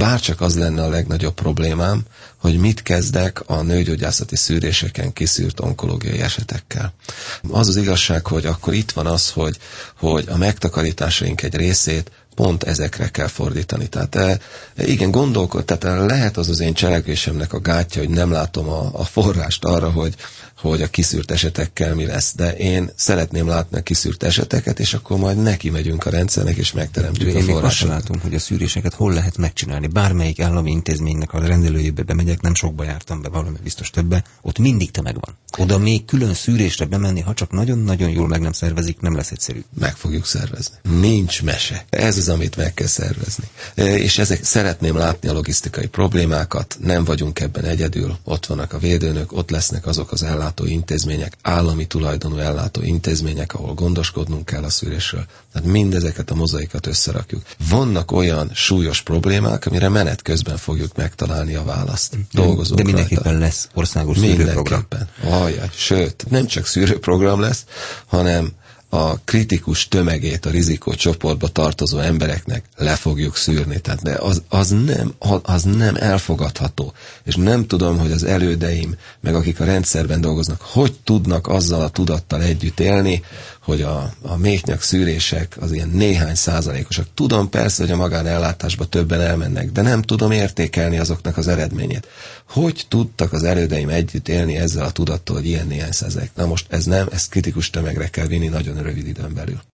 bárcsak az lenne a legnagyobb problémám, hogy mit kezdek a nőgyógyászati szűréseken kiszűrt onkológiai esetekkel. Az az igazság, hogy akkor itt van az, hogy a megtakarításaink egy részét pont ezekre kell fordítani. Tehát igen, tehát lehet az én cselekvésemnek a gátja, hogy nem látom a forrást arra, hogy a kiszűrt esetekkel mi lesz. De én szeretném látni a kiszűrt eseteket, és akkor majd neki megyünk a rendszernek, és megteremtjük a forrásokat. Én még látom, hogy a szűréseket hol lehet megcsinálni. Bármelyik állami intézménynek a rendelőjébe bemegyek, nem sokba jártam be, valami biztos többe, ott mindig tömeg van. Oda még külön szűrésre bemenni, ha csak nagyon-nagyon jól meg nem szervezik, nem lesz egyszerű. Meg fogjuk szervezni. Nincs mese. Ez az, amit meg kell szervezni. És szeretném látni a logisztikai problémákat, nem vagyunk ebben egyedül, ott vannak a védőnök, ott lesznek azok az ellátó intézmények, állami tulajdonú ellátó intézmények, ahol gondoskodnunk kell a szűrésről. Tehát mindezeket a mozaikat összerakjuk. Vannak olyan súlyos problémák, amire menet közben fogjuk megtalálni a választ. Dolgozunk de mindenképpen rajta. Lesz országos szűrőprogram. Sőt, nem csak szűrőprogram lesz, hanem a kritikus tömegét a rizikócsoportba tartozó embereknek le fogjuk szűrni. Tehát de az nem elfogadható. És nem tudom, hogy az elődeim, meg akik a rendszerben dolgoznak, hogy tudnak azzal a tudattal együtt élni, hogy a méhnyak szűrések az ilyen néhány százalékosak. Tudom persze, hogy a magánellátásba többen elmennek, de nem tudom értékelni azoknak az eredményét. Hogy tudtak az elődeim együtt élni ezzel a tudattal, hogy ilyen néhány százalék? Na most ez nem, ezt kritikus tömegre kell vinni nagyon rövid időn belül.